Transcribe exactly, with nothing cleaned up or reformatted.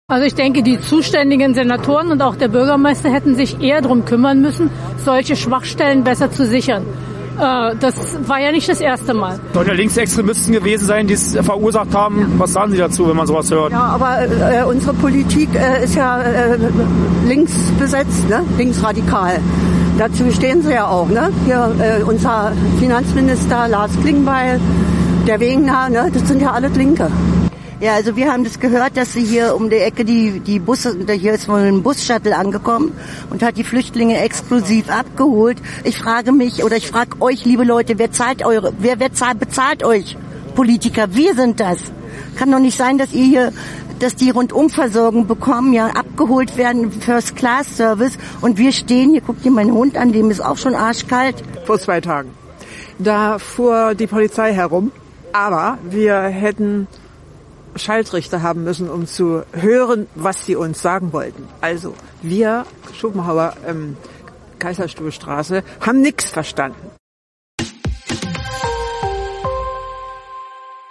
Also ich denke, die zuständigen Senatoren und auch der Bürgermeister hätten sich eher darum kümmern müssen, solche Schwachstellen besser zu sichern. Äh, das war ja nicht das erste Mal. Sollen ja Linksextremisten gewesen sein, die es verursacht haben. Was sagen Sie dazu, wenn man sowas hört? Ja, aber äh, unsere Politik äh, ist ja äh, links besetzt, ne? Linksradikal. Dazu stehen sie ja auch, ne? Hier äh, unser Finanzminister Lars Klingbeil, der Wegener, ne? Das sind ja alle Linke. Ja, also wir haben das gehört, dass sie hier um die Ecke die die Busse, hier ist wohl ein Bus-Shuttle angekommen und hat die Flüchtlinge exklusiv abgeholt. Ich frage mich oder ich frage euch, liebe Leute, wer zahlt eure, wer, wer zahlt, bezahlt euch Politiker? Wir sind das. Kann doch nicht sein, dass ihr hier, dass die Rundumversorgung bekommen, ja abgeholt werden, First-Class-Service und wir stehen hier, guckt ihr meinen Hund an, dem ist auch schon arschkalt. Vor zwei Tagen. Da fuhr die Polizei herum, aber wir hätten Schalltrichter haben müssen, um zu hören, was sie uns sagen wollten. Also wir, Schopenhauer, ähm, Kaiserstuhlstraße, haben nichts verstanden.